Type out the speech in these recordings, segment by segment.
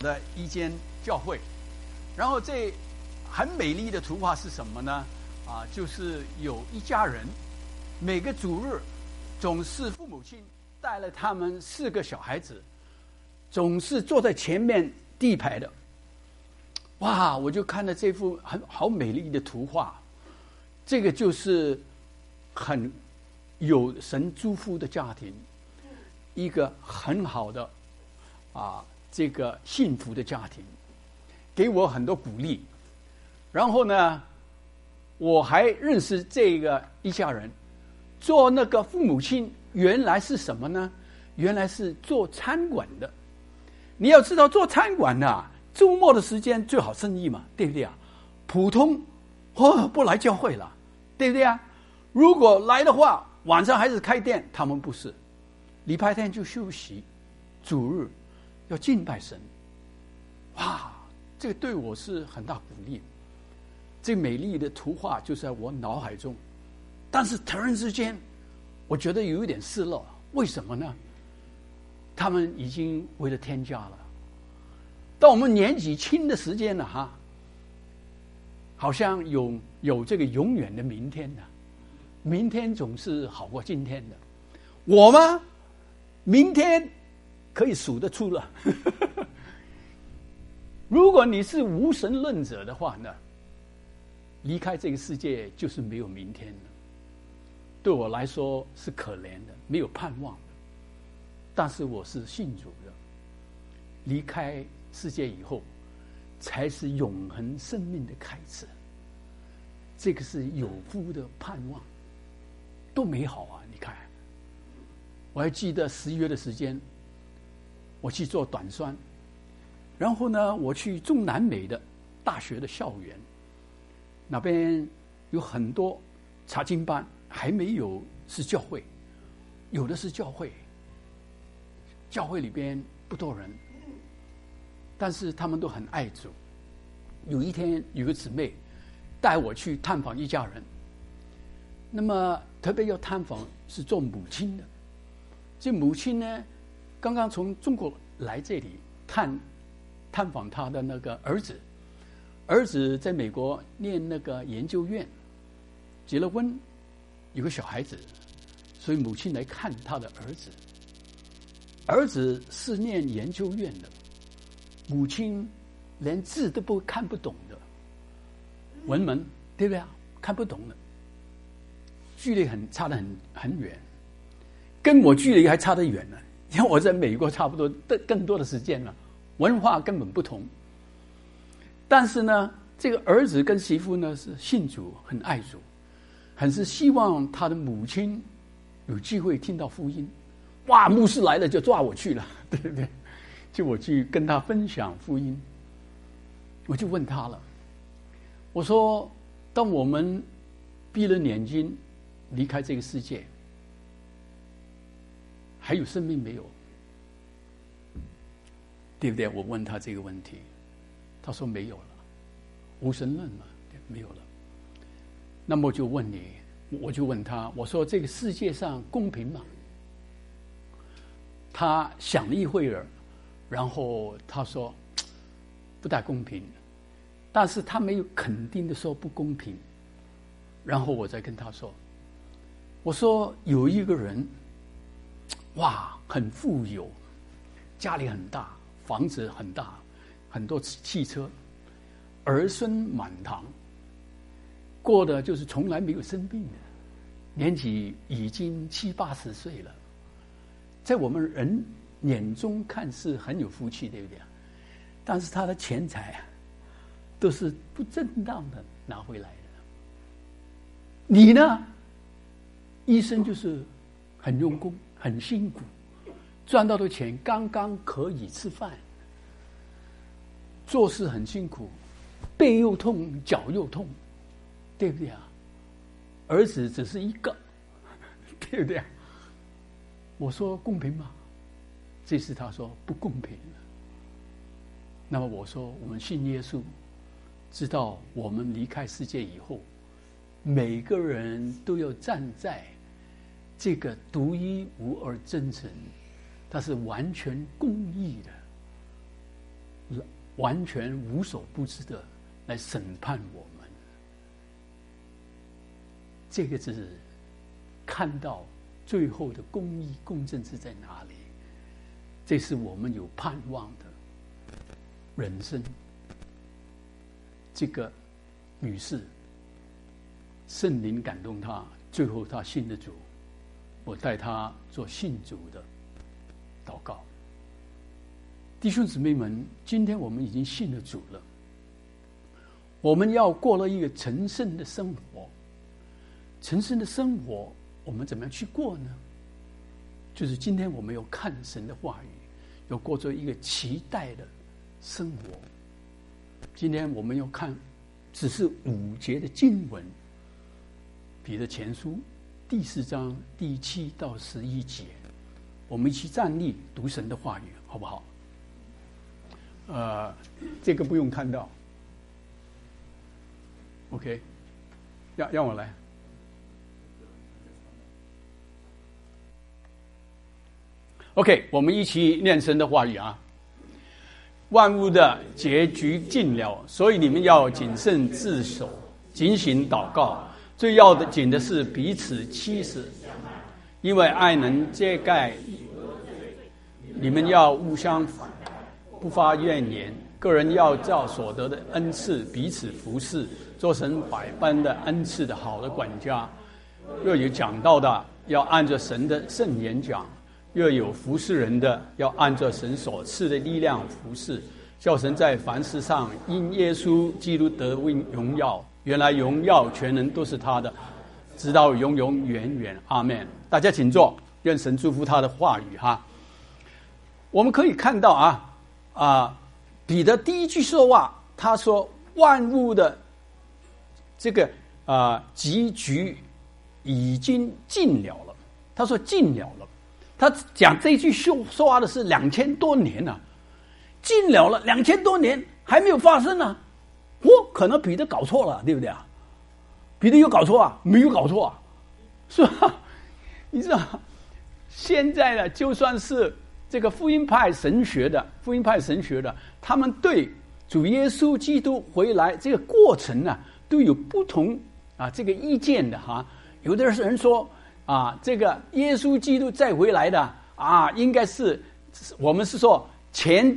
的一间教会，然后这很美丽的图画是什么呢？就是有一家人，每个主日总是父母亲带了他们4个小孩子，总是坐在前面第一排的。哇！我就看了这幅好美丽的图画，这个就是很有神祝福的家庭，一个很好的这个幸福的家庭，给我很多鼓励。然后呢，我还认识这个一家人，做那个父母亲原来是什么呢？原来是做餐馆的。你要知道，做餐馆周末的时间最好生意嘛，对不对啊？普通不来教会了，对不对啊？如果来的话，晚上还是开店，他们不是，礼拜天就休息，主日要敬拜神。哇，这个对我是很大鼓励。这美丽的图画就在我脑海中，但是突然之间，我觉得有一点失落。为什么呢？他们已经为了天家了。到我们年纪轻的时间了好像有这个永远的明天呢。明天总是好过今天的。我吗？明天可以数得出了。如果你是无神论者的话呢，离开这个世界就是没有明天了。对我来说是可怜的，没有盼望的。但是我是信主的，离开世界以后才是永恒生命的开始。这个是有福的盼望，多美好啊！你看，我还记得11月的时间，我去做短宣，然后呢，我去中南美的大学的校园，那边有很多查经班，还没有是教会，有的是教会，教会里边不多人，但是他们都很爱主。有一天，有个姊妹带我去探访一家人，那么特别要探访是做母亲的。这母亲呢，刚刚从中国来这里探访她的那个儿子，儿子在美国念那个研究院，结了婚，有个小孩子，所以母亲来看他的儿子。儿子是念研究院的，母亲连字都看不懂的，文盲，对不对啊？看不懂的，距离差得很远，跟我距离还差得远呢。因为我在美国差不多更多的时间了，文化根本不同。但是呢，这个儿子跟媳妇呢是信主，很爱主，很是希望他的母亲有机会听到福音。哇，牧师来了就抓我去了，对不对？就我去跟他分享福音。我就问他了，我说：当我们闭了眼睛离开这个世界，还有生命没有？对不对？我问他这个问题，他说没有了，无神论嘛，没有了。那么我就问你，我就问他，我说这个世界上公平吗？他想了一会儿，然后他说不大公平，但是他没有肯定的说不公平。然后我再跟他说，我说有一个人，哇，很富有，家里很大，房子很大，很多汽车，儿孙满堂，过的就是从来没有生病的，年纪已经70、80岁了。在我们人眼中看是很有福气，对不对？但是他的钱财都是不正当的拿回来的。你呢？医生就是很用功，很辛苦，赚到的钱刚刚可以吃饭，做事很辛苦，背又痛，脚又痛，对不对啊？儿子只是一个，对不对啊？我说公平吗？这次他说不公平。那么我说我们信耶稣，知道我们离开世界以后，每个人都要站在这个独一无二真神，它是完全公义的完全无所不知的来审判我们。这个是看到最后的公义公正是在哪里，这是我们有盼望的人生。这个女士圣灵感动她，最后她信了主，我带她做信主的祷告。弟兄姊妹们，今天我们已经信了主了，我们要过了一个成圣的生活。成圣的生活我们怎么样去过呢？就是今天我们要看神的话语，要过着一个期待的生活。今天我们要看只是5节的经文，彼得前书第4章第7到11节，我们一起站立读神的话语，好不好？这个不用看到 ，OK， 让我来。OK， 我们一起念神的话语啊！万物的结局尽了，所以你们要谨慎自守，警醒祷告。最要紧的是彼此欺死，因为爱能遮盖。你们要互相不发怨言，个人要照所得的恩赐彼此服侍，做神百般的恩赐的好的管家。若有讲道的，要按着神的圣言讲；若有服侍人的，要按照神所赐的力量服侍，叫神在凡事上因耶稣基督得荣耀。原来荣耀全能都是他的，直到永永远远。阿们。大家请坐，愿神祝福他的话语哈。我们可以看到彼得第一句说话，他说万物的这个结局已经尽了了。他说尽了了，他讲这句说话的是2000多年了，尽了了2000多年还没有发生呢。可能彼得搞错了，对不对啊？彼得有搞错啊？没有搞错啊，是吧？你知道，现在呢，就算是这个福音派神学的，他们对主耶稣基督回来这个过程呢，都有不同这个意见的哈。有的人说这个耶稣基督再回来的应该是我们是说前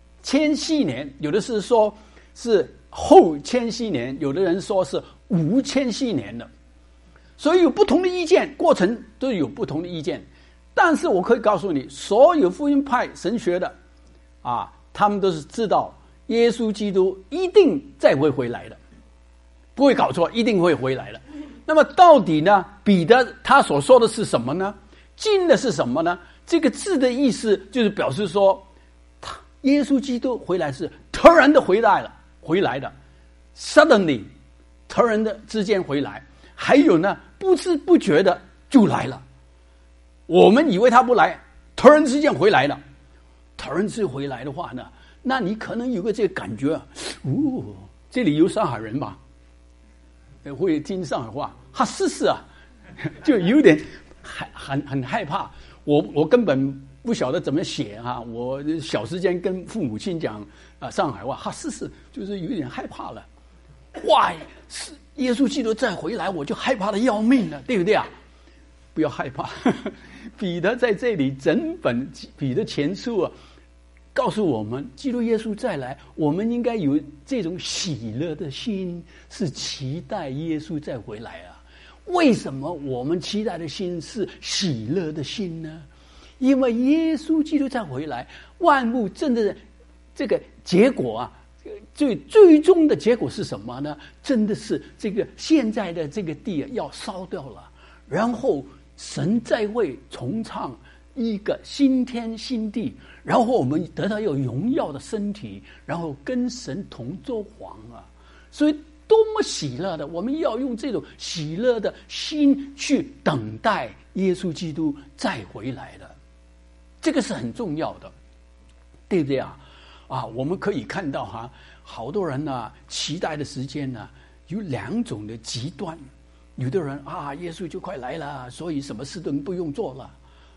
1000年，有的是说是后1000年，有的人说是5000年的，所以有不同的意见，过程都有不同的意见。但是我可以告诉你，所有福音派神学的他们都是知道耶稣基督一定再会回来的，不会搞错，一定会回来的。那么到底呢，彼得他所说的是什么呢？尽的是什么呢？这个字的意思就是表示说，耶稣基督回来是突然的回来的 suddenly 突然的之间回来。还有呢，不知不觉的就来了，我们以为他不来，突然之间回来了。突然之间回来的话呢，那你可能有个这个感觉这里有上海人吧，会听上海话，试试就有点很害怕。我根本不晓得怎么写我小时间跟父母亲讲上海话，试试就是有点害怕了。是耶稣基督再回来，我就害怕的要命了，对不对啊？不要害怕。彼得在这里整本彼得前书告诉我们，基督耶稣再来，我们应该有这种喜乐的心，是期待耶稣再回来为什么我们期待的心是喜乐的心呢？因为耶稣基督再回来，万物真的这个结果最终的结果是什么呢？真的是这个现在的这个地要烧掉了，然后神再会重创一个新天新地，然后我们得到有荣耀的身体，然后跟神同作王所以多么喜乐的，我们要用这种喜乐的心去等待耶稣基督再回来的，这个是很重要的，对不对我们可以看到好多人期待的时间有2种的极端。有的人耶稣就快来了，所以什么事都不用做了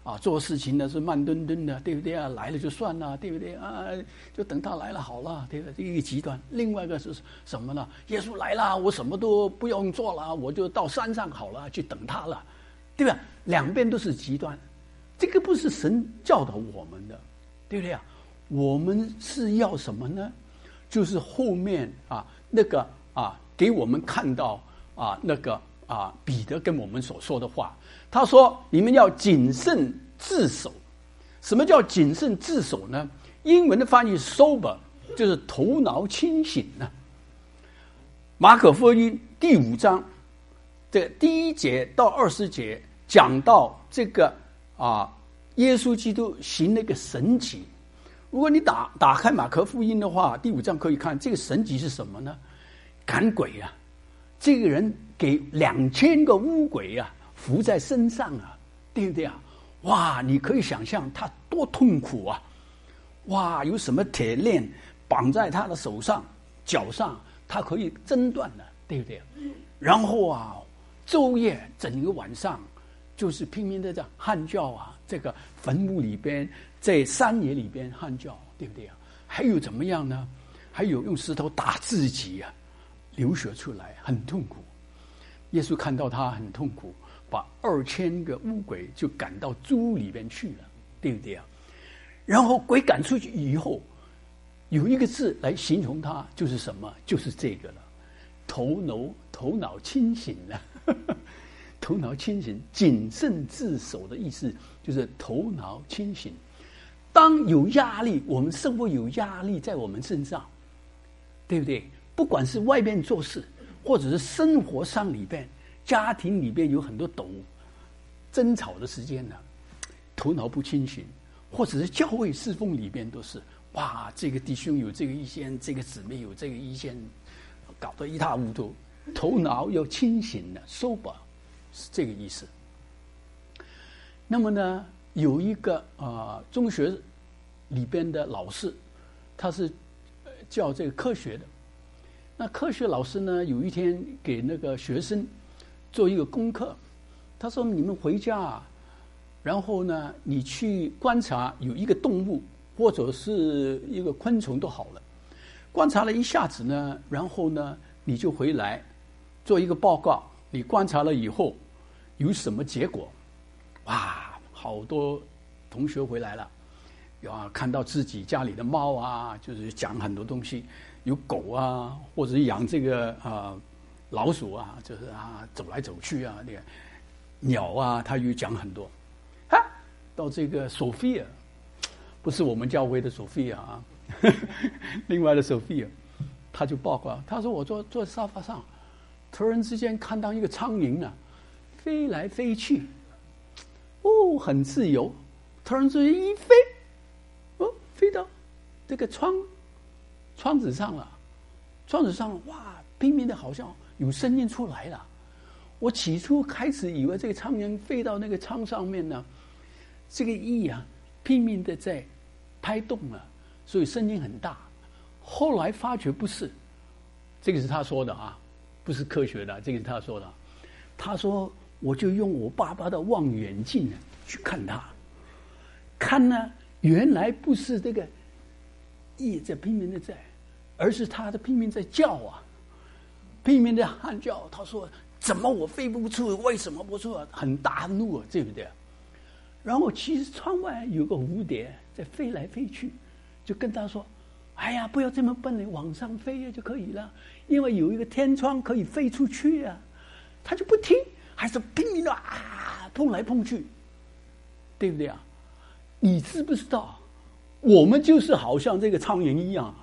做事情呢是慢吞吞的，对不对啊？来了就算了，对不对啊？就等他来了好了，对不对？这一个极端。另外一个是什么呢？耶稣来了，我什么都不用做了，我就到山上好了，去等他了，对吧？两边都是极端，这个不是神教导我们的，对不对啊？我们是要什么呢？就是后面给我们看到彼得跟我们所说的话，他说：“你们要谨慎自守。”什么叫谨慎自守呢？英文的翻译 sober 就是头脑清醒呢。马可福音第5章这个第1节到20节讲到这个耶稣基督行那个神迹。如果你打开马可福音的话，第5章可以看这个神迹是什么呢？赶鬼啊！这个人给2000个污鬼扶在身上对不对啊？哇，你可以想象他多痛苦啊！哇，有什么铁链绑在他的手上、脚上，他可以挣断的，对不对？然后昼夜整个晚上就是拼命的在喊叫这个坟墓里边，在山野里边喊叫，对不对啊？还有怎么样呢？还有用石头打自己流血出来，很痛苦。耶稣看到他很痛苦，把2000个污鬼就赶到猪里边去了，对不对啊？然后鬼赶出去以后，有一个字来形容他，就是什么？就是这个了，头脑清醒了。头脑清醒，谨慎自守的意思就是头脑清醒。当有压力，我们生活有压力在我们身上，对不对？不管是外面做事，或者是生活上里边、家庭里边有很多争吵的时间头脑不清醒，或者是教会侍奉里边都是这个弟兄有这个意见，这个姊妹有这个意见，搞得一塌糊涂。头脑要清醒的 sober 是这个意思。那么呢，有一个中学里边的老师，他是教这个科学的。那科学老师呢，有一天给那个学生做一个功课，他说：“你们回家然后呢，你去观察有一个动物或者是一个昆虫都好了，观察了一下子呢，然后呢，你就回来做一个报告。你观察了以后有什么结果？”好多同学回来了，看到自己家里的猫就是讲很多东西，有狗或者养这个老鼠就是走来走去那个鸟他又讲很多。到这个索菲亚，不是我们教会的索菲亚另外的索菲亚，他就报告，他说我坐沙发上，突然之间看到一个苍蝇飞来飞去，很自由，突然之间一飞，飞到这个窗子上了，窗子上拼命的好像有声音出来了。我起初开始以为这个苍蝇飞到那个窗上面呢，这个拼命的在拍动了，所以声音很大。后来发觉不是，这个是他说的不是科学的，这个是他说的。他说我就用我爸爸的望远镜去看它，看呢原来不是这个在拼命的在，而是他的拼命在叫拼命的喊叫。他说怎么我飞不出，为什么不出，很大怒对不对？然后其实窗外有个蝴蝶在飞来飞去，就跟他说：“哎呀，不要这么笨，你往上飞就可以了，因为有一个天窗可以飞出去他就不听，还是拼命的碰来碰去，对不对你知不知道，我们就是好像这个苍蝇一样，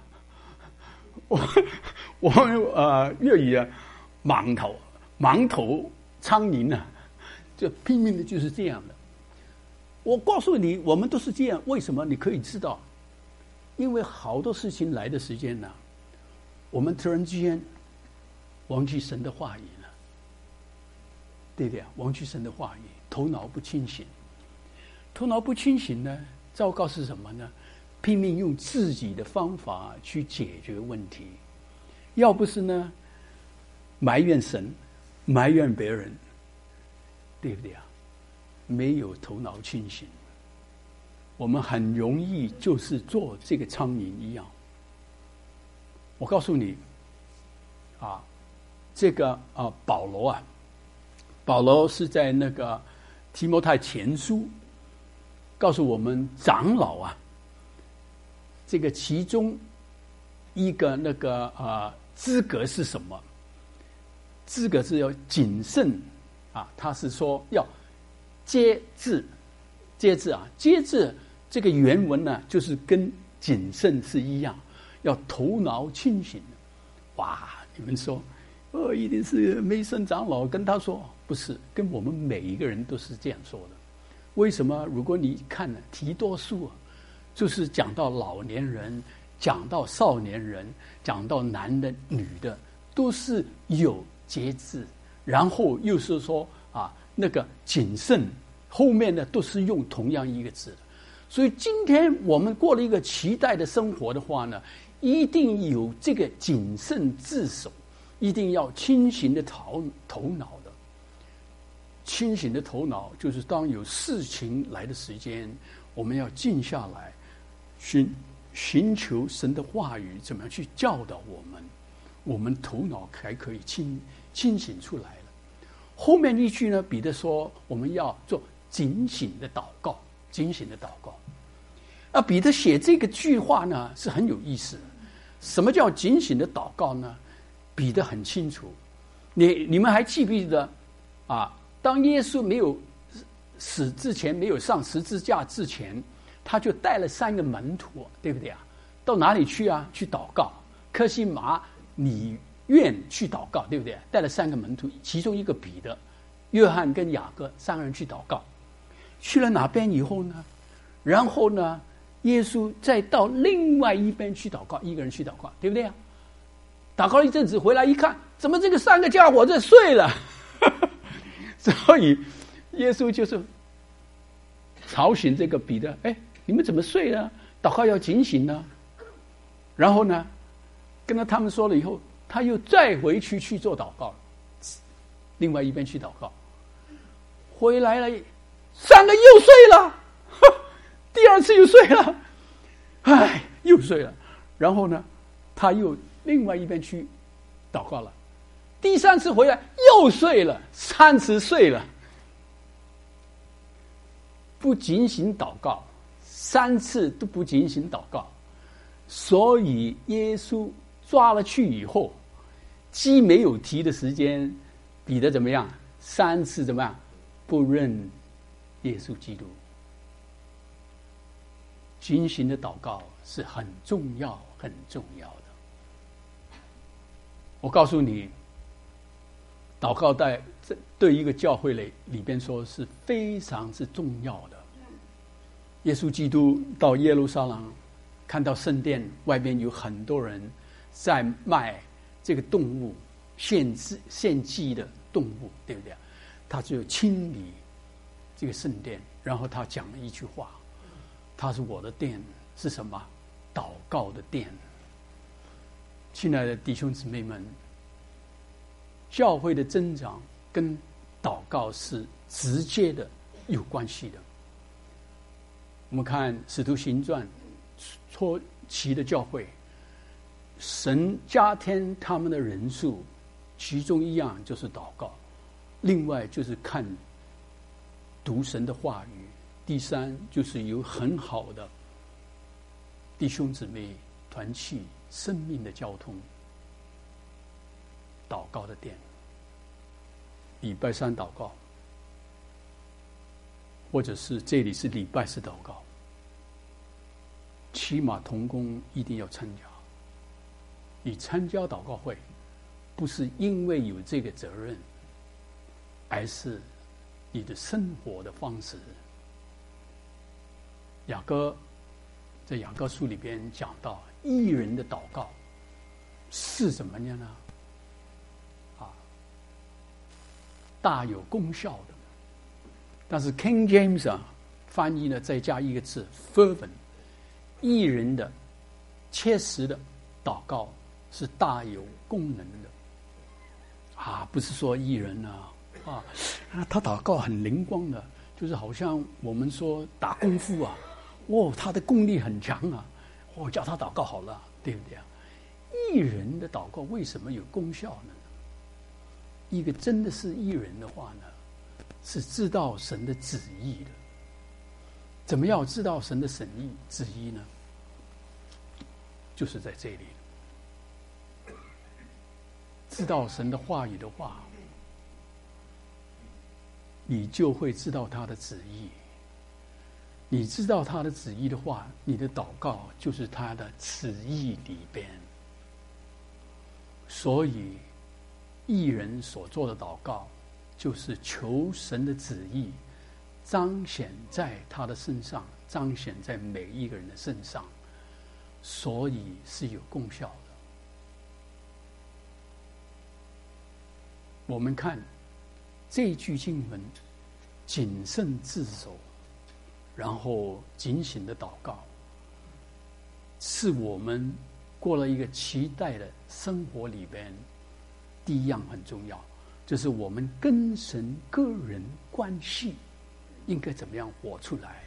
我们粤语盲头苍蝇就拼命的就是这样的。我告诉你，我们都是这样。为什么？你可以知道，因为好多事情来的时间我们突然之间忘记神的话语了，对不对忘记神的话语，头脑不清醒。头脑不清醒呢，糟糕是什么呢？拼命用自己的方法去解决问题，要不是呢，埋怨神，埋怨别人，对不对没有头脑清醒，我们很容易就是做这个苍蝇一样。我告诉你，这个保罗是在那个提摩太前书告诉我们长老这个其中一个那个资格是什么？资格是要谨慎他是说要节制这个原文呢，就是跟谨慎是一样，要头脑清醒。哇，你们说一定是梅森长老跟他说，不是，跟我们每一个人都是这样说的。为什么？如果你看提多书就是讲到老年人，讲到少年人，讲到男的女的，都是有节制，然后又是说那个谨慎，后面呢都是用同样一个字的。所以今天我们过了一个期待的生活的话呢，一定有这个谨慎自守，一定要清醒的头脑的。清醒的头脑就是当有事情来的时间，我们要静下来，寻求神的话语，怎么样去教导我们头脑才可以清醒出来了。后面一句呢，彼得说我们要做警醒的祷告。彼得写这个句话呢是很有意思的。什么叫警醒的祷告呢？彼得很清楚。你们还记不记得当耶稣没有死之前，没有上十字架之前，他就带了3个门徒，对不对到哪里去去祷告。科西玛里院去祷告，对不对？带了3个门徒，其中一个彼得、约翰跟雅各3个人去祷告。去了哪边以后呢？然后呢，耶稣再到另外一边去祷告，一个人去祷告，对不对祷告了一阵子回来一看，怎么这个3个家伙在睡了？所以耶稣就是吵醒这个彼得，你们怎么睡了？祷告要警醒呢。然后呢，跟他们说了以后，他又再回去做祷告，另外一边去祷告，回来了，3个又睡了，第2次又睡了，又睡了。然后呢，他又另外一边去祷告了，第3次回来又睡了，3次睡了，不警醒祷告，3次都不警醒祷告。所以耶稣抓了去以后，既没有提的时间，彼得怎么样？3次怎么样？不认耶稣基督。警醒的祷告是很重要很重要的。我告诉你，祷告对一个教会里边说是非常之重要的。耶稣基督到耶路撒冷，看到圣殿外边有很多人在卖这个动物，献祭的动物，对不对？他就清理这个圣殿，然后他讲了一句话，他说我的殿是什么？祷告的殿。亲爱的弟兄姊妹们，教会的增长跟祷告是直接的有关系的。我们看使徒行传初期的教会，神加添他们的人数，其中一样就是祷告，另外就是看读神的话语，第3就是有很好的弟兄姊妹团契生命的交通。祷告的殿，礼拜3祷告，或者是这里是礼拜4祷告，起码同工一定要参加。你参加祷告会，不是因为有这个责任，而是你的生活的方式。雅各在雅各书里边讲到，义人的祷告是怎么样呢？大有功效的。但是 King James 翻译呢，再加一个字 fervent， 义人的切实的祷告是大有功能的。不是说义人他祷告很灵光的， 就是好像我们说打功夫啊，他的功力很强啊，叫他祷告好了，对不对啊？义人的祷告为什么有功效呢？一个真的是义人的话呢，是知道神的旨意的。怎么样知道神的旨意呢？就是在这里，知道神的话语的话，你就会知道他的旨意。你知道他的旨意的话，你的祷告就是他的旨意里边。所以义人所做的祷告，就是求神的旨意彰显在他的身上，彰显在每一个人的身上，所以是有功效的。我们看这句经文，谨慎自守，然后警醒的祷告，是我们过了一个期待的生活里边，第一样很重要，就是我们跟神个人关系应该怎么样活出来。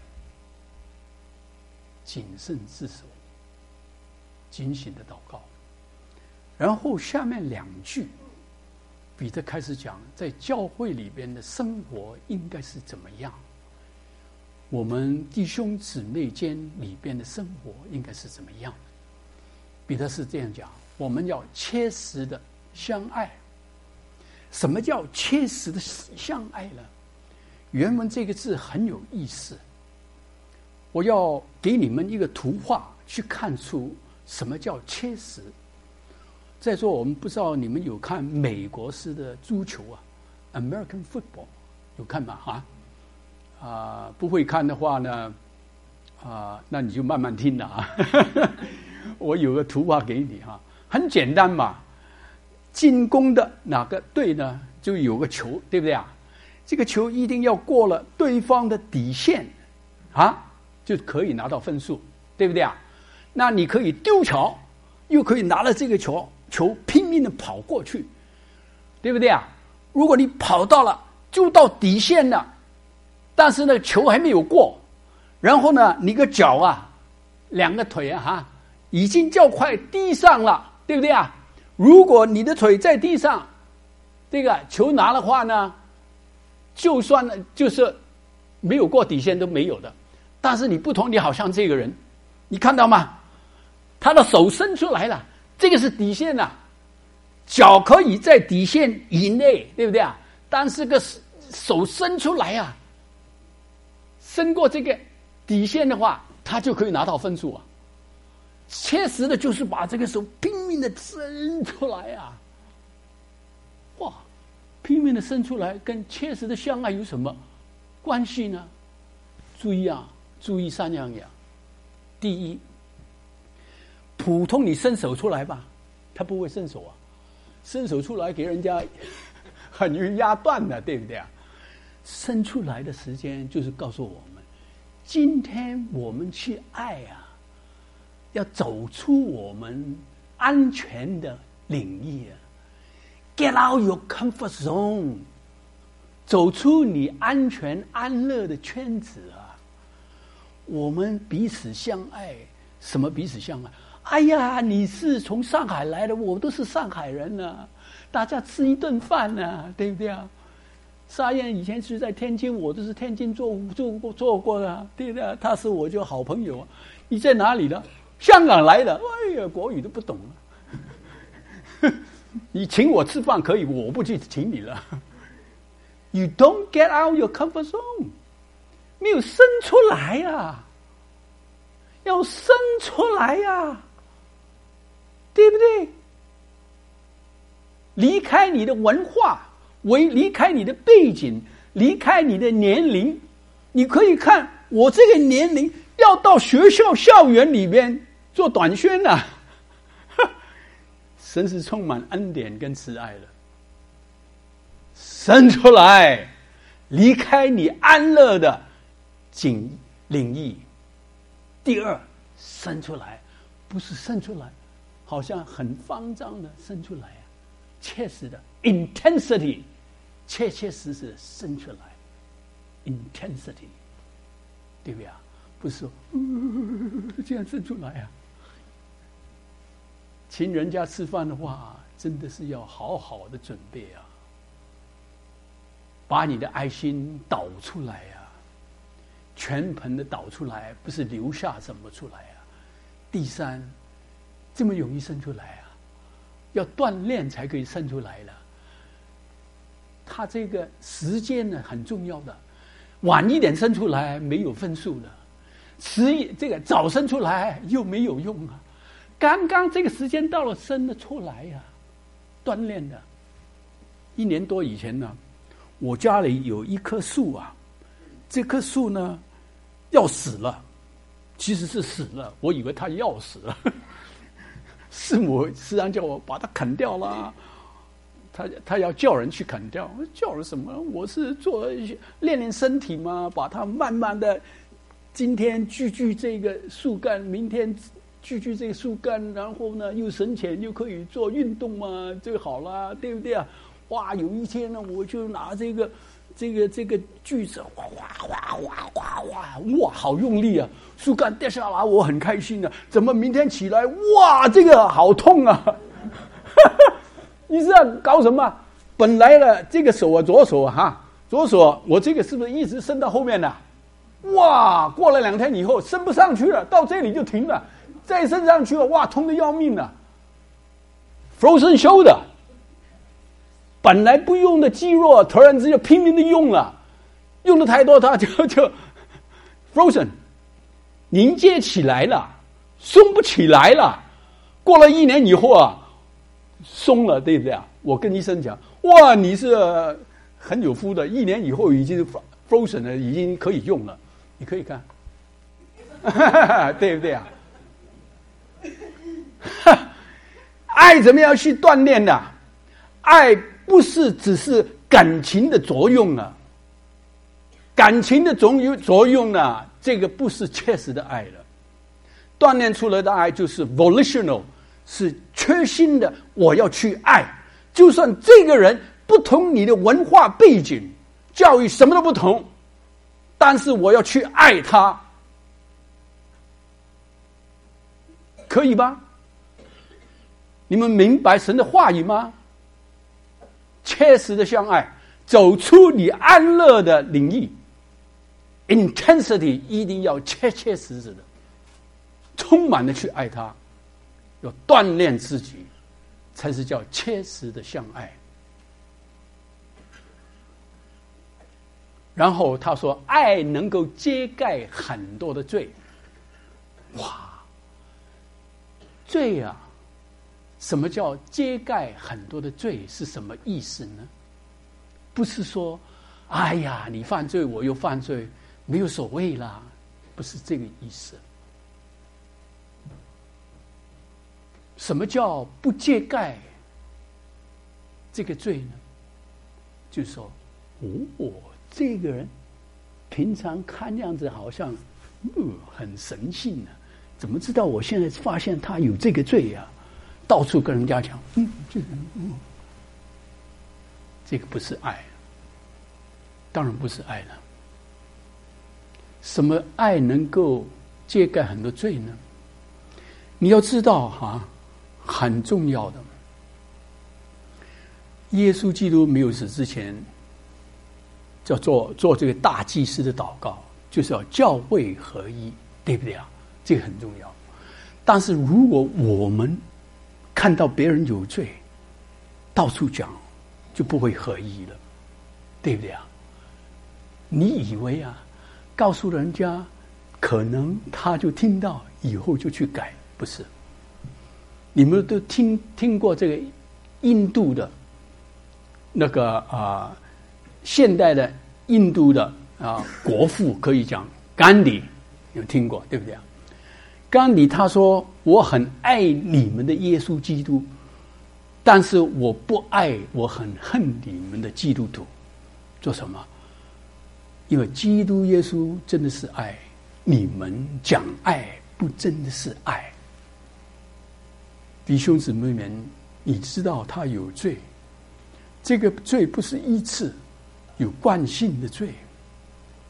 谨慎自守，警醒的祷告。然后下面两句，彼得开始讲在教会里边的生活应该是怎么样，我们弟兄姊妹间里边的生活应该是怎么样。彼得是这样讲，我们要切实的相爱。什么叫切实的相爱呢？原文这个字很有意思，我要给你们一个图画去看出什么叫切实。在座我们不知道你们有看美国式的足球啊 ，American football 有看吗？不会看的话呢，那你就慢慢听了啊。我有个图画给你哈，很简单嘛。进攻的哪个队呢，就有个球，对不对啊？这个球一定要过了对方的底线就可以拿到分数，对不对啊？那你可以丢球，又可以拿了这个球拼命的跑过去，对不对啊？如果你跑到了就到底线了，但是呢球还没有过，然后呢你个脚两个腿已经较快地上了，对不对啊？如果你的腿在地上，这个球拿的话呢，就算呢就是没有过底线都没有的。但是你不同，你好像这个人，你看到吗？他的手伸出来了，这个是底线了，脚可以在底线以内，对不对啊？但是个手伸出来伸过这个底线的话，他就可以拿到分数切实的就是把这个手拼命的伸出来拼命的伸出来跟切实的相爱有什么关系呢？注意三样。第一，普通你伸手出来吧，他不会伸手伸手出来给人家很容易压断的，对不对啊？伸出来的时间就是告诉我们，今天我们去爱要走出我们安全的领域Get out your comfort zone， 走出你安全安乐的圈子我们彼此相爱，什么彼此相爱？哎呀，你是从上海来的，我都是上海人大家吃一顿饭对不对啊？沙燕以前是在天津，我都是天津做过的，对不对？他是我就好朋友你在哪里的？香港来的，哎呀，国语都不懂你请我吃饭可以，我不去请你了。You don't get out your comfort zone， 没有生出来要生出来对不对？离开你的文化，离开你的背景，离开你的年龄，你可以看我这个年龄要到学校校园里边做短宣神是充满恩典跟慈爱的，生出来，离开你安乐的领域。第二，生出来，不是生出来好像很慌张的生出来切实的 intensity， 切实的生出来 intensity， 对不对啊？不是说这样生出来啊。请人家吃饭的话，真的是要好好的准备啊，把你的爱心导出来啊，全盆的导出来，不是留下什么出来啊。第三，这么容易生出来啊，要锻炼才可以生出来了。他这个时间呢很重要的，晚一点生出来没有分数的，这个早生出来又没有用啊。刚刚这个时间到了，生得出来呀，锻炼的。1年多以前呢，我家里有一棵树啊，这棵树呢要死了，其实是死了，我以为它要死了。师母实际上叫我把它砍掉了，他要叫人去砍掉，叫人什么？我是做练练身体嘛，把它慢慢的，今天锯这个树干，明天锯这个树干，然后呢又省钱又可以做运动嘛，这个好啦，对不对啊？哇，有一天呢，我就拿这个锯子，哇，好用力啊！树干掉下来，我很开心啊。怎么明天起来，哇，这个好痛啊！你知道搞什么？本来呢，这个手啊，左手我这个是不是一直伸到后面呢？哇，过了2天以后伸不上去了，到这里就停了。再伸上去了，哇，痛得要命了。Frozen shoulder， 本来不用的肌肉，突然之间拼命的用了，用的太多，它就 frozen， 凝结起来了，松不起来了。过了1年以后啊，松了，对不对啊？我跟医生讲，哇，你是很有福的，1年以后已经 frozen 了，已经可以用了，你可以看，对不对啊？爱怎么样去锻炼的？爱不是只是感情的作用啊，感情的作用呢，这个不是切实的爱了。锻炼出来的爱就是 volitional， 是缺心的，我要去爱，就算这个人不同你的文化背景、教育什么都不同，但是我要去爱他，可以吧？你们明白神的话语吗？切实的相爱，走出你安乐的领域 ，intensity 一定要切切实实的，充满的去爱他，要锻炼自己，才是叫切实的相爱。然后他说，爱能够遮盖很多的罪。哇，罪啊！什么叫遮盖很多的罪？是什么意思呢？不是说，哎呀，你犯罪我又犯罪，没有所谓啦，不是这个意思。什么叫不遮盖这个罪呢？就是说，这个人平常看样子好像很神性啊，怎么知道我现在发现他有这个罪啊？到处跟人家讲，这个不是爱，当然不是爱了。什么爱能够遮盖很多罪呢？你要知道很重要的。耶稣基督没有死之前，叫做这个大祭司的祷告，就是要教会合一，对不对啊？这个很重要。但是如果我们看到别人有罪，到处讲，就不会合一了，对不对啊？你以为告诉人家，可能他就听到，以后就去改，不是？你们都听过这个印度的那个现代的印度的国父，可以讲甘地，有听过对不对啊？甘地他说，我很爱你们的耶稣基督，但是我不爱，我很恨你们的基督徒。做什么？因为基督耶稣真的是爱，你们讲爱不真的是爱。弟兄姊妹们，你知道他有罪，这个罪不是一次，有惯性的罪。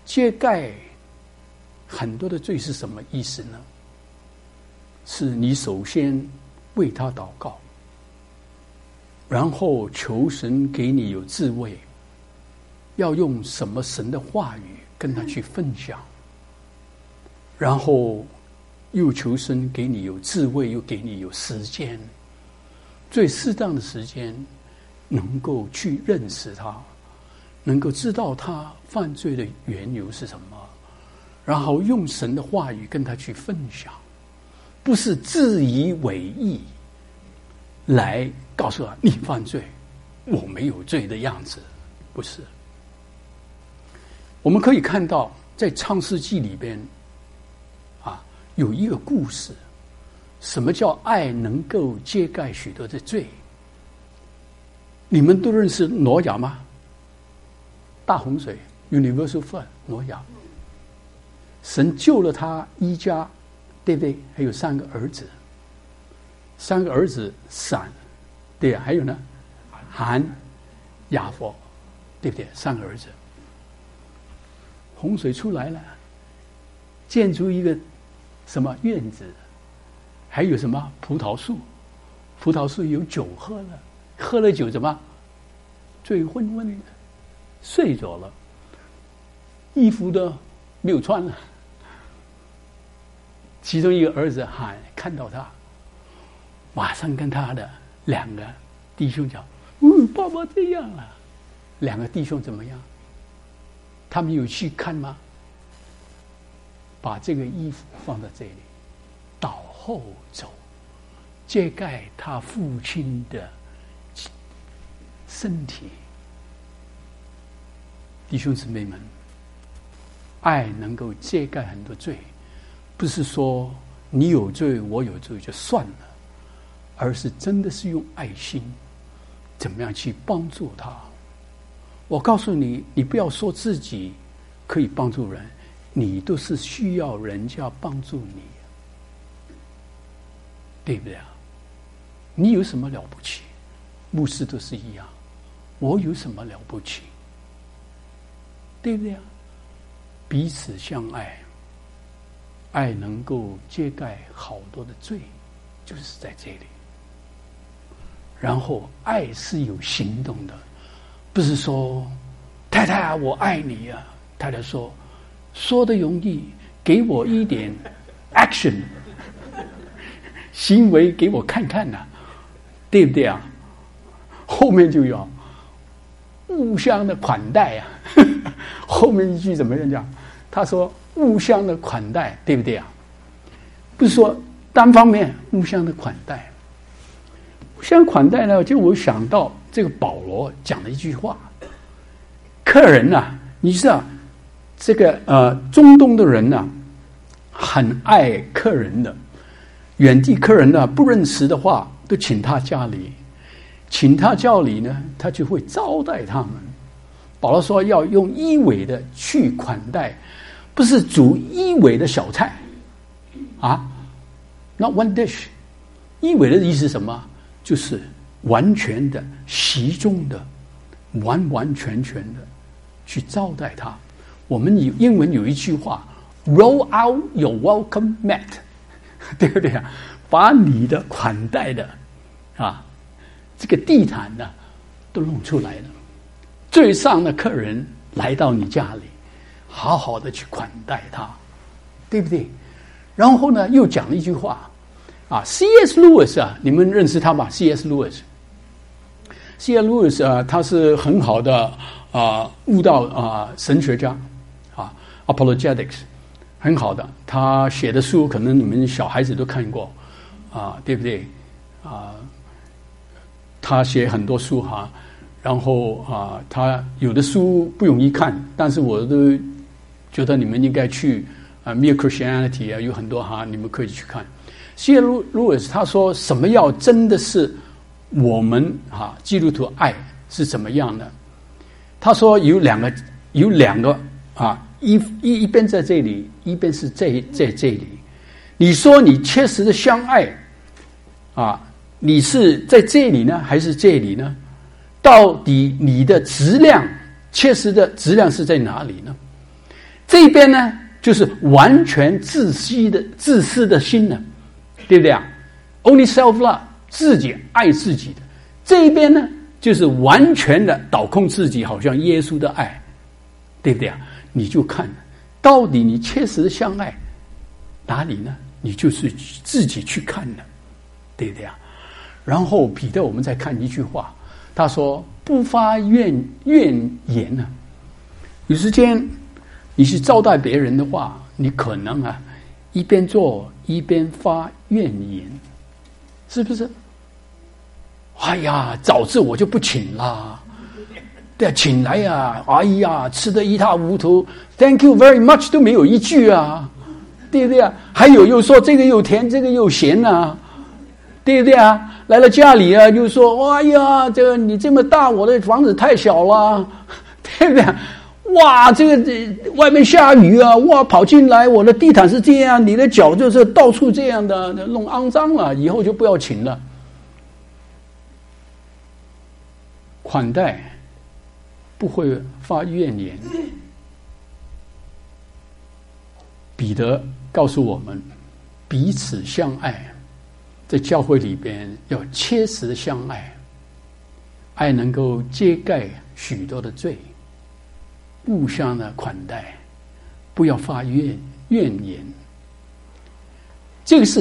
揭盖很多的罪是什么意思呢？是你首先为他祷告，然后求神给你有智慧，要用什么神的话语跟他去分享，然后又求神给你有智慧，又给你有时间，最适当的时间能够去认识他，能够知道他犯罪的缘由是什么，然后用神的话语跟他去分享，不是自以为意来告诉他你犯罪，我没有罪的样子，不是。我们可以看到在创世纪里边有一个故事，什么叫爱能够揭盖许多的罪？你们都认识挪亚吗？大洪水 Universal Flood， 挪亚，神救了他一家，对不对？还有3个儿子闪，对啊，还有呢，含、雅弗，对不对？3个儿子，洪水出来了，建筑一个什么院子，还有什么葡萄树有酒喝了酒怎么醉昏昏的睡着了，衣服都没有穿了。其中一个儿子看到他，马上跟他的2个弟兄讲：“爸爸这样了。”2个弟兄怎么样？他们有去看吗？把这个衣服放在这里，倒后走，揭盖他父亲的身体。弟兄姊妹们，爱能够揭盖很多罪，不是说你有罪我有罪就算了，而是真的是用爱心怎么样去帮助他。我告诉你，你不要说自己可以帮助人，你都是需要人家帮助你，对不对啊？你有什么了不起？牧师都是一样，我有什么了不起？对不对啊？彼此相爱，爱能够揭盖好多的罪，就是在这里。然后爱是有行动的，不是说太太啊我爱你啊，太太说的容易，给我一点 action 行为给我看看啊，对不对啊？后面就要互相的款待啊后面一句怎么样讲？他说互相的款待，对不对啊？不是说单方面互相的款待。互相款待呢，就我想到这个保罗讲了一句话，客人啊，你知道这个中东的人啊很爱客人的，远地客人呢不认识的话都请他家里呢，他就会招待他们。保罗说要用一尾的去款待，不是煮一尾的小菜啊 ，not one dish。一尾的意思是什么？就是完全的、集中的、完完全全的去招待他。我们英文有一句话 ，roll out your welcome mat， 对不对啊？把你的款待的这个地毯呢都弄出来了。最上的客人来到你家里，好好的去款待他，对不对？然后呢，又讲了一句话C.S. Lewis 你们认识他吧 ？C.S. Lewis，C.S. Lewis 他是很好的悟道神学家apologetics 很好的，他写的书可能你们小孩子都看过对不对他写很多书然后他有的书不容易看，但是我都觉得你们应该去Mere Christianity 有很多你们可以去看。C.S. Lewis 他说什么要真的是我们基督徒爱是怎么样的？他说有两个一边在这里，一边是在这里。你说你切实的相爱你是在这里呢，还是这里呢？到底你的质量，切实的质量是在哪里呢？ 这边呢，就是完全自私的心呢，对不对啊 ？Only self love， 自己爱自己的。这一边呢，就是完全的倒空自己，好像耶稣的爱，对不对啊？你就看，到底你切实的相爱哪里呢？你就是自己去看的，对不对啊？然后彼得，我们再看一句话，他说：“不发怨言呢。”有时间你去招待别人的话，你可能啊一边做一边发怨言，是不是？哎呀，早知我就不请啦。对啊，请来呀，哎呀，吃得一塌糊涂 ，Thank you very much 都没有一句啊，对不对啊？还有又说这个又甜，这个又咸啊，对不对啊？来了家里啊，又说，哎呀，这个你这么大，我的房子太小了，对不对啊？哇，这个外面下雨啊，哇，跑进来，我的地毯是这样，你的脚就是到处这样的，弄肮脏了，以后就不要请了。款待不会发怨言。彼得告诉我们，彼此相爱，在教会里边要切实相爱，爱能够遮盖许多的罪，互相的款待，不要发怨言。这个是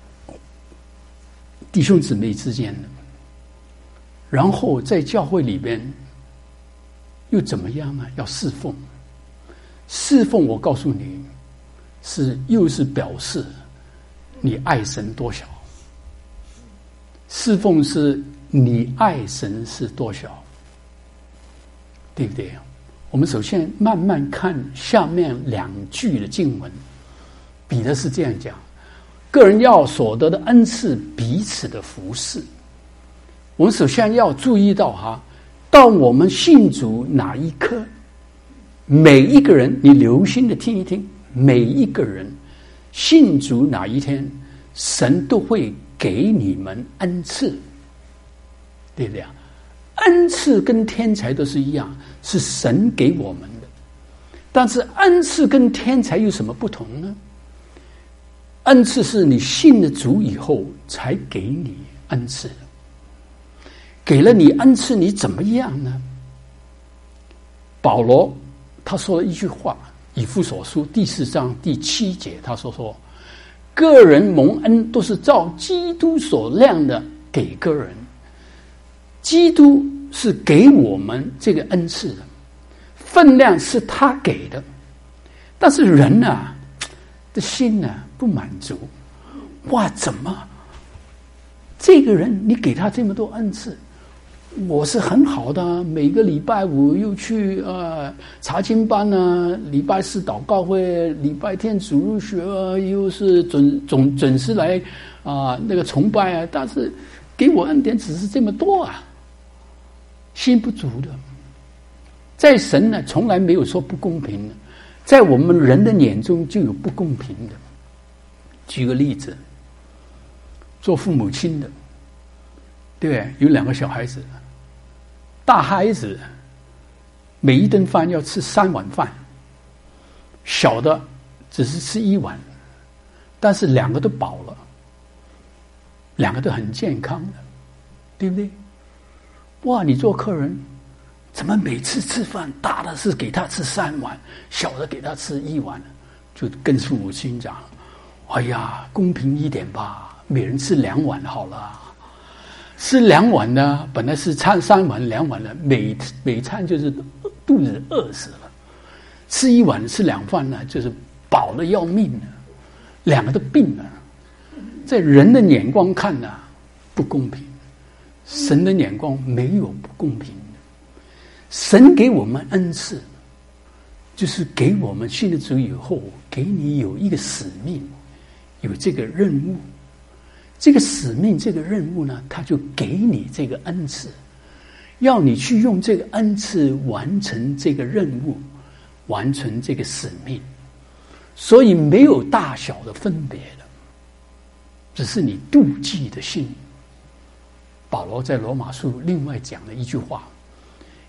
弟兄姊妹之间的。然后在教会里边又怎么样呢？要侍奉，侍奉我告诉你，又是表示你爱神多少。侍奉是你爱神是多少，对不对？我们首先慢慢看下面2句的经文，彼得是这样讲：个人要所得的恩赐彼此的服侍。我们首先要注意到到我们信主哪一刻，每一个人，你留心的听一听，每一个人信主哪一天，神都会给你们恩赐，对不对啊？恩赐跟天才都是一样，是神给我们的。但是恩赐跟天才有什么不同呢？恩赐是你信了主以后才给你恩赐的。给了你恩赐，你怎么样呢？保罗他说了一句话，以弗所书第4章第7节，他说个人蒙恩都是照基督所量的给个人，基督是给我们这个恩赐的，分量是他给的，但是人啊的心啊不满足，哇，怎么这个人你给他这么多恩赐？我是很好的，每个礼拜5又去查经班啊，礼拜4祷告会，礼拜天主日学又是准时来那个崇拜啊，但是给我恩典只是这么多啊，心不足的。在神呢，从来没有说不公平的，在我们人的眼中就有不公平的。举个例子，做父母亲的，对不对？有2个小孩子。大孩子每一顿饭要吃3碗饭，小的只是吃1碗，但是2个都饱了，2个都很健康的，对不对？哇，你做客人怎么每次吃饭大的是给他吃3碗，小的给他吃1碗？就跟父母亲讲，哎呀，公平一点吧，每人吃2碗好了。吃2碗呢，本来是3碗2碗的，每餐就是肚子饿死了。吃1碗吃2饭呢，就是饱得要命了，2个都病了。在人的眼光看呢，不公平；神的眼光没有不公平的。神给我们恩赐，就是给我们信了主以后，给你有一个使命，有这个任务。这个使命，这个任务呢，他就给你这个恩赐，要你去用这个恩赐完成这个任务，完成这个使命。所以没有大小的分别的，只是你妒忌的心。保罗在罗马书另外讲了一句话：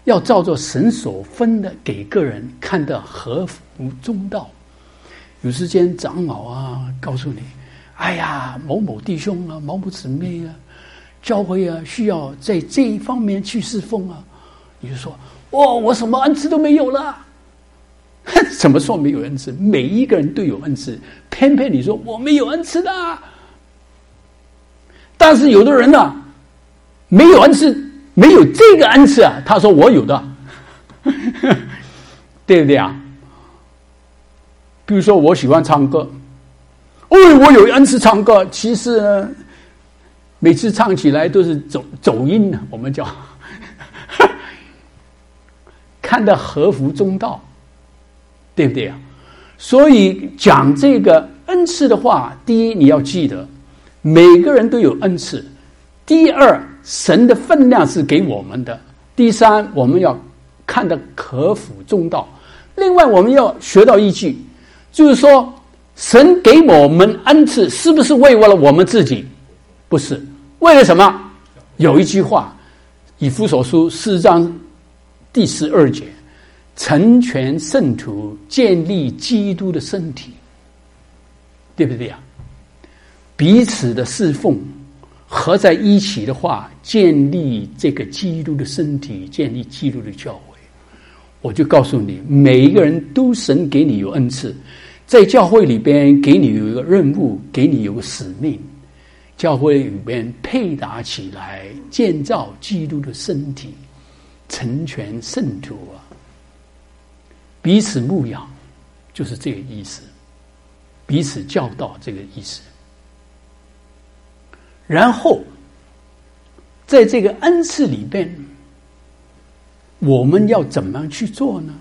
要照着神所分的给个人，看得合乎中道。有时间长老啊告诉你，哎呀，某某弟兄啊，某某姊妹啊，教会啊需要在这一方面去侍奉啊，你就说我什么恩赐都没有了。怎么说没有恩赐？每一个人都有恩赐，偏偏你说我没有恩赐的。但是有的人呢，没有恩赐，没有这个恩赐啊，他说我有的，对不对啊？比如说我喜欢唱歌，我有恩赐唱歌，其实呢，每次唱起来都是走音的，我们叫看得合乎中道，对不对啊？所以讲这个恩赐的话，第一你要记得，每个人都有恩赐；第二，神的分量是给我们的；第三，我们要看得合乎中道。另外，我们要学到一句，就是说，神给我们恩赐，是不是为了我们自己？不是，为了什么？有一句话，以弗所书4章第12节，成全圣徒，建立基督的身体，对不对啊？彼此的侍奉合在一起的话，建立这个基督的身体，建立基督的教会。我就告诉你，每一个人都神给你有恩赐，在教会里边给你有一个任务，给你有个使命，教会里边配搭起来，建造基督的身体，成全圣徒啊，彼此牧养，就是这个意思，彼此教导这个意思。然后在这个恩赐里边，我们要怎么去做呢？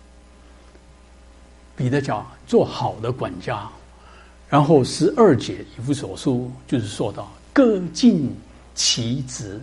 彼得讲做好的管家，然后12节以弗所书就是说到各尽其职。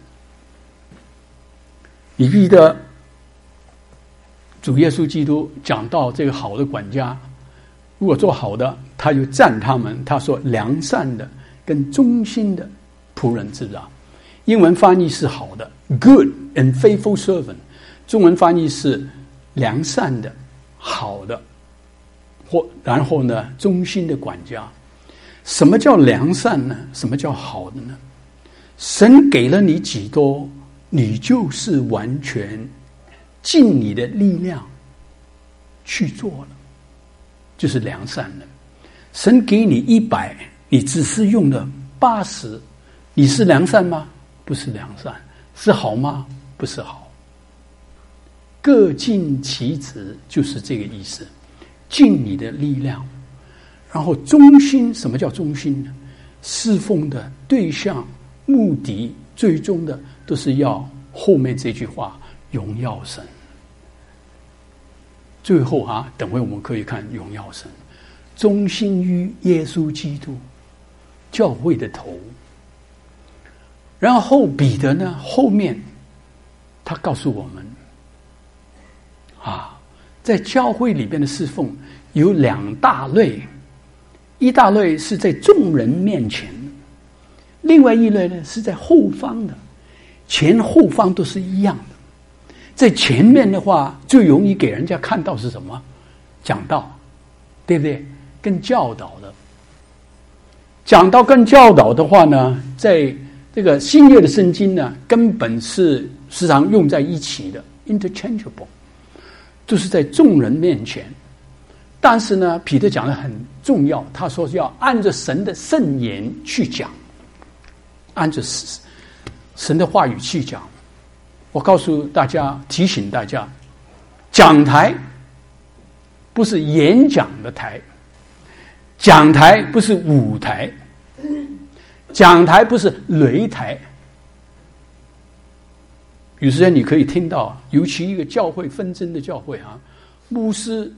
你记得主耶稣基督讲到这个好的管家，如果做好的，他就赞他们，他说良善的跟忠心的仆人，知道？英文翻译是好的 ，good and faithful servant， 中文翻译是良善的、好的，然后呢，忠心的管家。什么叫良善呢？什么叫好的呢？神给了你几多，你就是完全尽你的力量去做了，就是良善的。神给你100，你只是用了80，你是良善吗？不是良善。是好吗？不是好。各尽其职，就是这个意思，尽你的力量。然后忠心，什么叫忠心呢？侍奉的对象、目的、最终的都是要后面这句话，荣耀神。最后等会我们可以看荣耀神，忠心于耶稣基督，教会的头。然后彼得呢，后面他告诉我们在教会里边的侍奉有2大类，一大类是在众人面前，另外一类呢是在后方的，前后方都是一样的。在前面的话，最容易给人家看到是什么？讲道，对不对？跟教导的。讲道跟教导的话呢，在这个新约的圣经呢，根本是时常用在一起的 ，interchangeable， 就是在众人面前。但是呢，彼得讲的很重要，他说要按着神的圣言去讲，按着神的话语去讲。我告诉大家，提醒大家，讲台不是演讲的台，讲台不是舞台，讲台不是擂台。有时间你可以听到，尤其一个教会纷争的教会牧师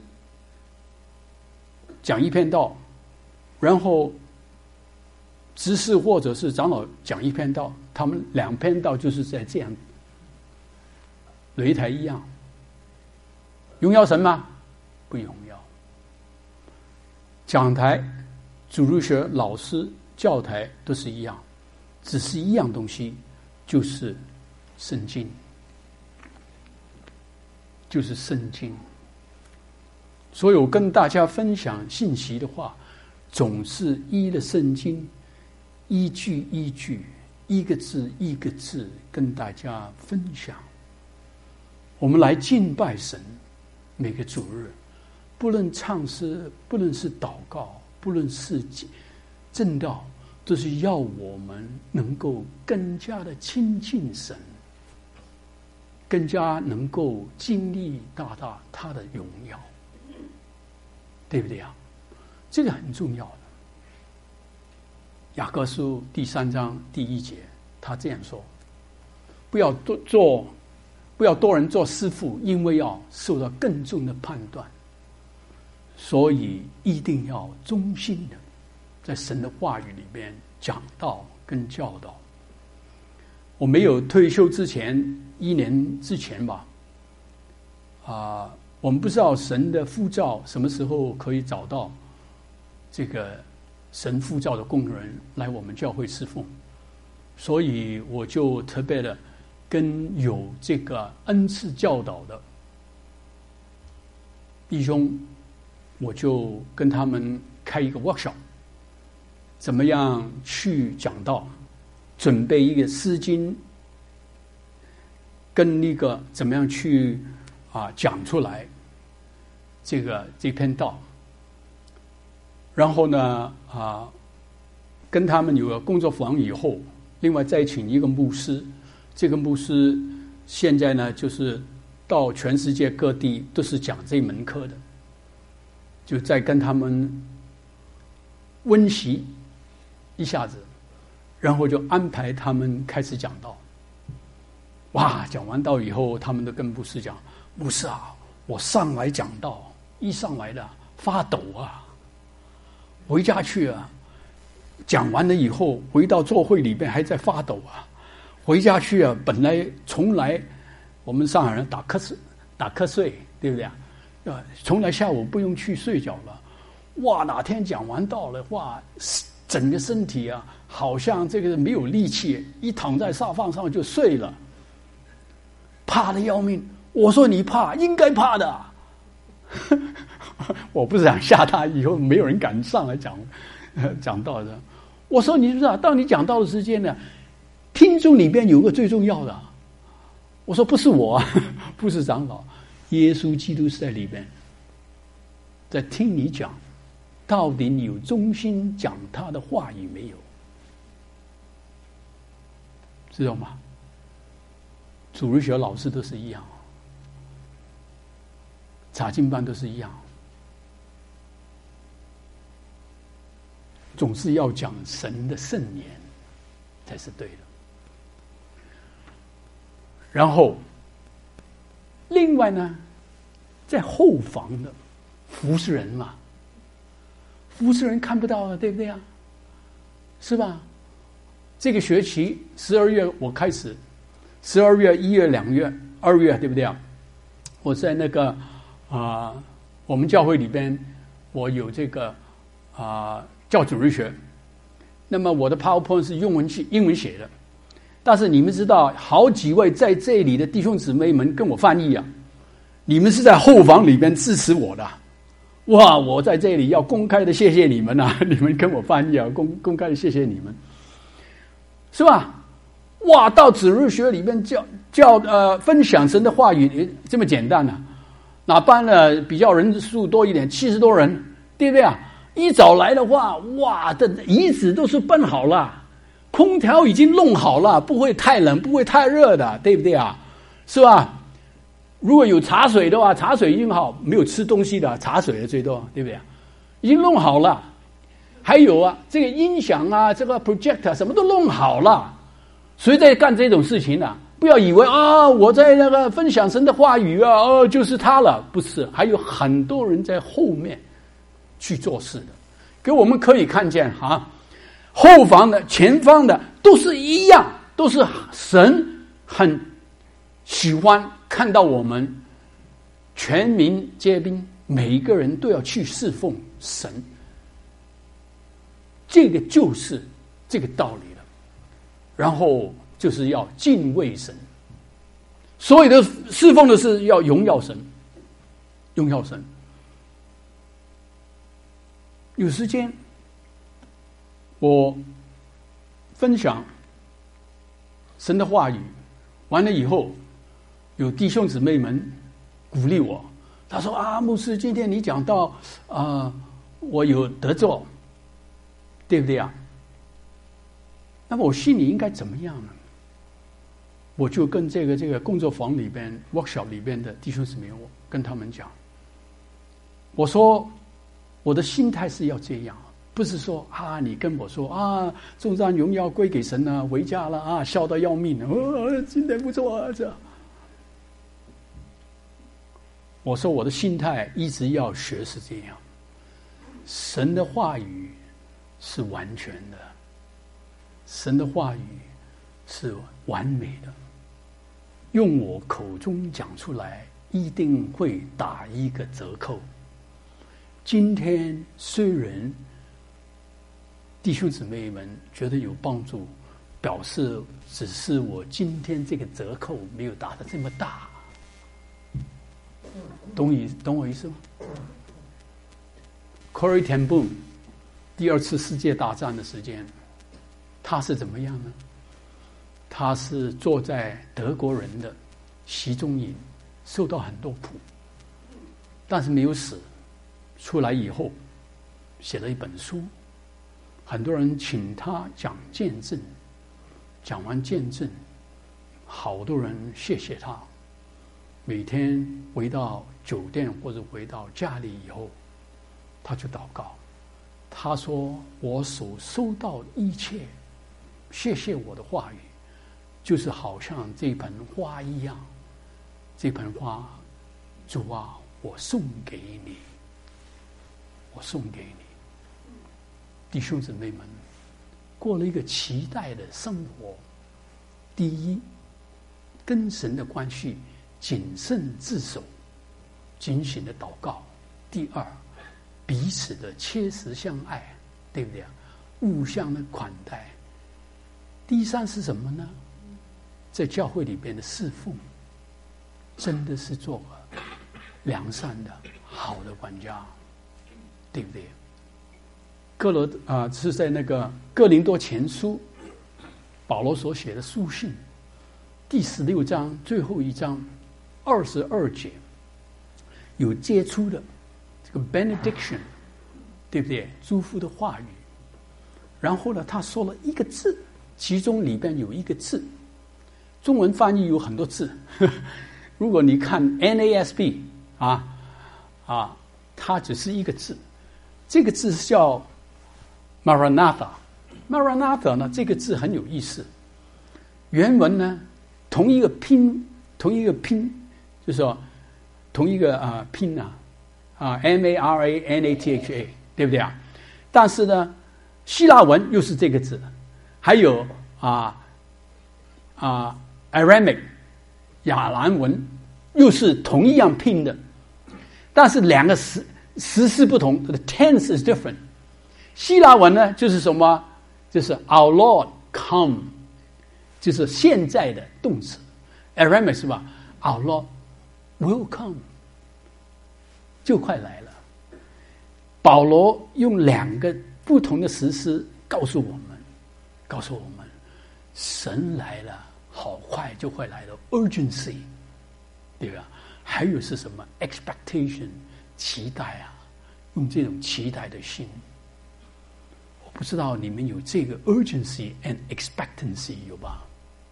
讲一篇道，然后执事或者是长老讲一篇道，他们2篇道就是在这样擂台一样。荣耀神吗？不荣耀。讲台、主日学老师、教台都是一样，只是一样东西，就是圣经。 就是圣经。所以我跟大家分享信息的话，总是依了圣经，一句一句，一个字一个字跟大家分享。我们来敬拜神，每个主日，不论唱诗，不论是祷告，不论是正道，都是要我们能够更加的亲近神，更加能够经历大他的荣耀，对不对啊？这个很重要的。雅各书第3章第1节，他这样说：不要多人做师傅，因为要受到更重的判断。所以一定要忠心的在神的话语里边讲道跟教导。我没有退休之前1年之前吧，我们不知道神的呼召什么时候可以找到这个神呼召的工人来我们教会侍奉，所以我就特别的跟有这个恩赐教导的弟兄，我就跟他们开一个 workshop， 怎么样去讲道，准备一个诗经，跟那个怎么样去讲出来这篇道。然后呢跟他们有个工作坊以后，另外再请一个牧师，这个牧师现在呢就是到全世界各地都是讲这门课的，就再跟他们温习一下子，然后就安排他们开始讲道。哇，讲完道以后，他们都跟牧师讲：牧师啊，我上来讲道，一上来的发抖啊，回家去啊，讲完了以后回到座会里边还在发抖啊，回家去啊，本来从来我们上海人打瞌睡，对不对啊？从来下午不用去睡觉了。哇，哪天讲完道了，哇，整个身体啊，好像这个没有力气，一躺在沙发上就睡了，怕得要命。我说你怕，应该怕的。我不是想吓他，以后没有人敢上来讲道的。我说你知道，当你讲道的时间呢，听众里边有个最重要的。我说不是我啊，不是长老，耶稣基督是在里边，在听你讲，到底你有忠心讲他的话语没有？知道吗？主日学老师都是一样，查经班都是一样，总是要讲神的圣言才是对的。然后另外呢，在后房的服侍人嘛，服侍人看不到啊，对不对啊？是吧？这个学期12月我开始，12月、1月、2月、2月，对不对啊？我在那个我们教会里边，我有这个教主日学。那么我的 PowerPoint 是英文写的，但是你们知道，好几位在这里的弟兄姊妹们跟我翻译啊，你们是在后房里边支持我的。哇，我在这里要公开的谢谢你们啊，你们跟我翻译啊，公开的谢谢你们，是吧？哇，到主日学里面分享神的话语这么简单啊？哪班呢比较人数多一点，70多人，对不对啊？一早来的话，哇，的椅子都是搬好了，空调已经弄好了，不会太冷，不会太热的，对不对啊？是吧？如果有茶水的话，茶水已经好，没有吃东西的，茶水的最多，对不对？已经弄好了。还有啊，这个音响啊，这个 projector 什么都弄好了。谁在干这种事情啊？不要以为我在那个分享神的话语啊，就是他了，不是，还有很多人在后面去做事的。给我们可以看见后方的、前方的都是一样，都是神很喜欢看到我们全民皆兵，每一个人都要去侍奉神，这个就是这个道理了。然后就是要敬畏神， 所有的侍奉的是要荣耀神，荣耀神。有时间，我分享神的话语，完了以后，有弟兄姊妹们鼓励我，他说：“啊，牧师，今天你讲到我有得着，对不对啊？”那么我心里应该怎么样呢？我就跟这个工作坊里边 workshop 里边的弟兄姊妹，我跟他们讲，我说我的心态是要这样，不是说你跟我说众赞荣耀归给神啊，回家了笑得要命今天不错啊这。我说我的心态一直要学是这样，神的话语是完全的，神的话语是完美的，用我口中讲出来一定会打一个折扣。今天虽然弟兄姊妹们觉得有帮助，表示只是我今天这个折扣没有打得这么大，懂我意思吗？ Corrie ten Boom 第二次世界大战的时间，他是怎么样呢？他是坐在德国人的集中营，受到很多苦，但是没有死。出来以后写了一本书，很多人请他讲见证，讲完见证，好多人谢谢他。每天回到酒店或者回到家里以后，他就祷告，他说：“我所收到一切，谢谢我的话语，就是好像这盆花一样，这盆花，主啊，我送给你。”我送给你，弟兄姊妹们，过了一个期待的生活。第一，跟神的关系谨慎自守，警醒的祷告；第二，彼此的切实相爱，对不对？互相的款待。第三是什么呢？在教会里边的侍奉，真的是做个良善的好的管家。对不对？是在那个哥林多前书，保罗所写的书信第16章最后一章22节，有接触的这个 benediction， 对不对？祝福的话语。然后呢，他说了一个字，其中里边有一个字，中文翻译有很多字，如果你看 NASB 它只是一个字。这个字叫 Maranatha。Maranatha 呢，这个字很有意思。原文呢，同一个拼，就是说同一个拼Maranatha， 对不对啊？但是呢，希腊文又是这个字，还有Aramaic 亚兰文又是同一样拼的，但是两个时事不同 ，the tense is different。希腊文呢，就是什么？就是 Our Lord come， 就是现在的动词。Aramaic 是吧 ？Our Lord will come， 就快来了。保罗用两个不同的时事告诉我们，神来了，好快就会来了 ，urgency， 对吧？还有是什么 expectation。期待用这种期待的心，我不知道你们有这个 urgency and expectancy 有吧？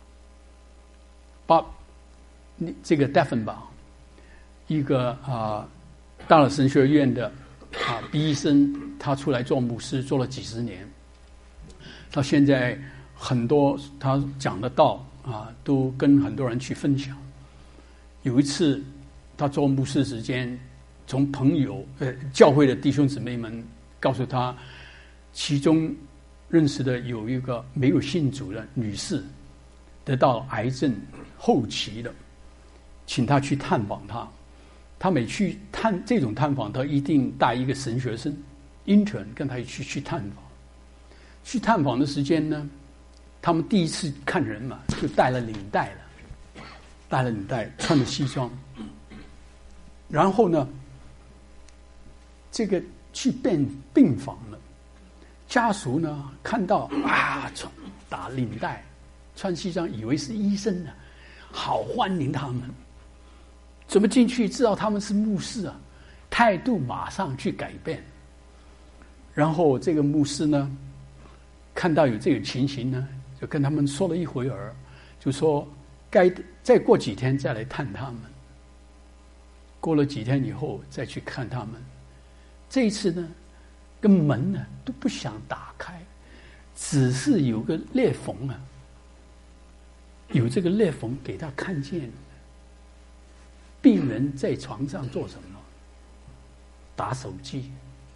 这个 Deffenbaugh， 一个大了神学院的毕医生，他出来做牧师做了几十年，到现在很多他讲的道都跟很多人去分享。有一次他做牧师时间，从朋友教会的弟兄姊妹们告诉他，其中认识的有一个没有信主的女士得到癌症后期的，请他去探访他。他每去这种探访，他一定带一个神学生 intern 跟他一起去探访。去探访的时间呢，他们第一次看人嘛，就带了领带了。 戴了领带，穿着西装，然后呢，这个去病房了。家属呢看到啊，打领带、穿西装，以为是医生呢，好欢迎他们。怎么进去知道他们是牧师啊？态度马上去改变。然后这个牧师呢，看到有这个情形呢，就跟他们说了一会儿，就说该再过几天再来探他们。过了几天以后再去看他们。这一次呢，跟门呢都不想打开，只是有个裂缝啊，有这个裂缝给他看见。病人在床上做什么？打手机。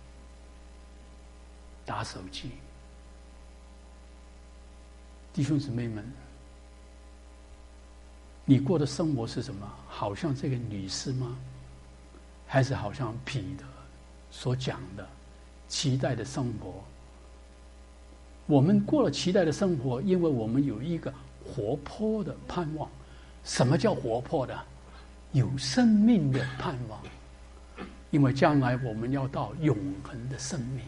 打手机。弟兄姊妹们，你过的生活是什么？好像这个女士吗？还是好像彼得所讲的期待的生活？我们过了期待的生活，因为我们有一个活泼的盼望。什么叫活泼的？有生命的盼望。因为将来我们要到永恒的生命。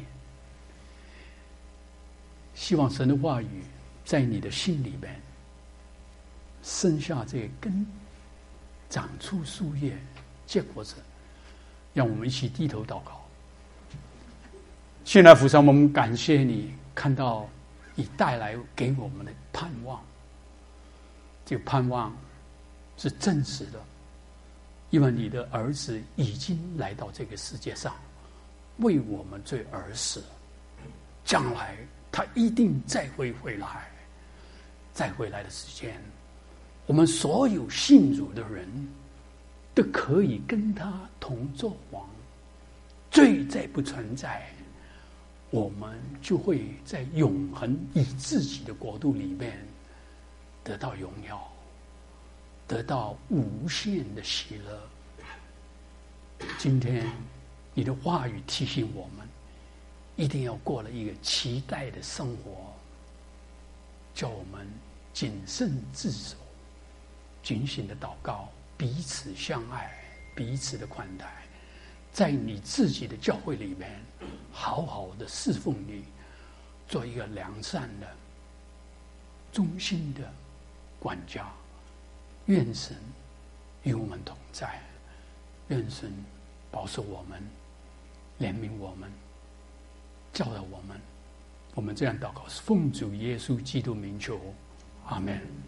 希望神的话语在你的心里边生下这根，长出树叶，结果子。让我们一起低头祷告。现在父上，我们感谢你，看到你带来给我们的盼望。这个盼望是真实的，因为你的儿子已经来到这个世界上，为我们罪而死。将来他一定再会回来，再回来的时间，我们所有信主的人都可以跟他同作王，罪再不存在，我们就会在永恒以自己的国度里面得到荣耀，得到无限的喜乐。今天你的话语提醒我们，一定要过了一个期待的生活，叫我们谨慎自守，警醒的祷告，彼此相爱，彼此的宽待，在你自己的教会里面好好的侍奉你，做一个良善的忠心的管家。愿神与我们同在，愿神保守我们，怜悯我们，教导我们。我们这样祷告是奉主耶稣基督名求，阿们。